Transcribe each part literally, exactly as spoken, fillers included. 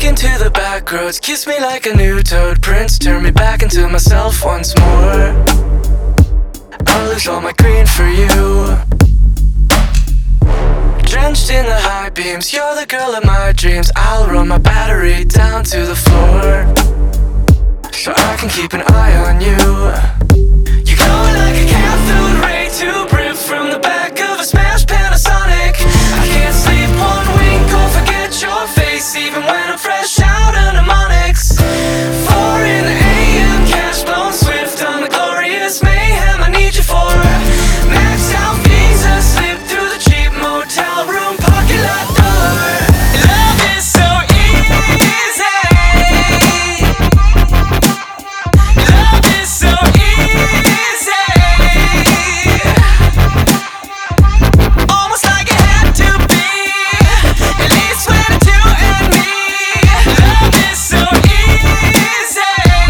Taken to the back roads, kiss me like a new toad. Prince, turn me back into myself once more. I'll lose all my green for you. Drenched in the high beams, you're the girl of my dreams. I'll run my battery down to the floor, so I can keep an eye on you. You're glowing like a cathode ray to brim from the back of a smashed Panasonic. I can't sleep one wink or forget your face, even when I'm fresh out of mnemonics. Four in the A M, cash blown swift on the glorious mayhem I need you for. Max out visa, slip through the cheap motel room parking lot door. Love is so easy. Love is so easy. Almost like it had to be, at least when it's you and me. Love is so easy.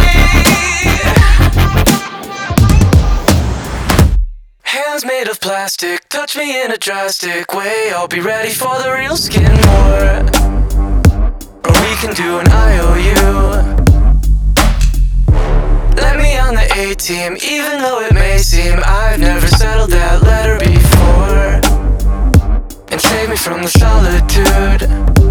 Hands made of plastic, touch me in a drastic way. I'll be ready for the real skin war, or we can do an I O U. Let me on the A-team, even though it may seem I've never settled that letter before. And save me from the solitude.